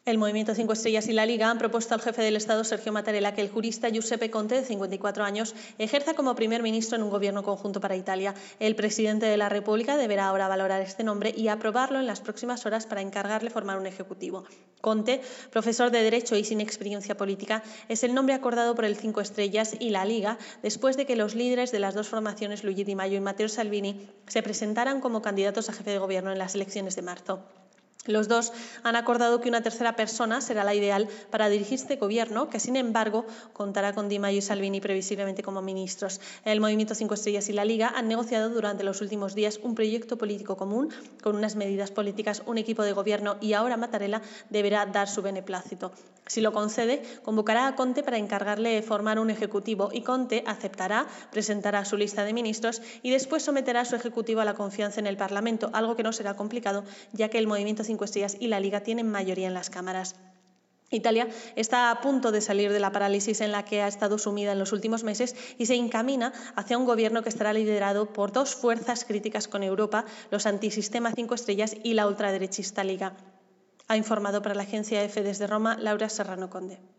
El Movimiento 5 Estrellas y la Liga han propuesto al jefe del Estado, Sergio Mattarella, que el jurista Giuseppe Conte, de 54 años, ejerza como primer ministro en un gobierno conjunto para Italia. El presidente de la República deberá ahora valorar este nombre y aprobarlo en las próximas horas para encargarle formar un ejecutivo. Conte, profesor de Derecho y sin experiencia política, es el nombre acordado por el 5 Estrellas y la Liga después de que los líderes de las dos formaciones, Luigi Di Maio y Matteo Salvini, se presentaran como candidatos a jefe de gobierno en las elecciones de marzo. Los dos han acordado que una tercera persona será la ideal para dirigir este gobierno, que sin embargo contará con Di Maio y Salvini previsiblemente como ministros. El Movimiento 5 Estrellas y la Liga han negociado durante los últimos días un proyecto político común con unas medidas políticas, un equipo de gobierno y ahora Mattarella deberá dar su beneplácito. Si lo concede, convocará a Conte para encargarle formar un ejecutivo y Conte aceptará, presentará su lista de ministros y después someterá a su ejecutivo a la confianza en el Parlamento, algo que no será complicado ya que el Movimiento 5 Estrellas y la Liga tienen mayoría en las cámaras. Italia está a punto de salir de la parálisis en la que ha estado sumida en los últimos meses y se encamina hacia un gobierno que estará liderado por dos fuerzas críticas con Europa, los antisistema 5 Estrellas y la ultraderechista Liga. Ha informado para la agencia EFE desde Roma Laura Serrano Conde.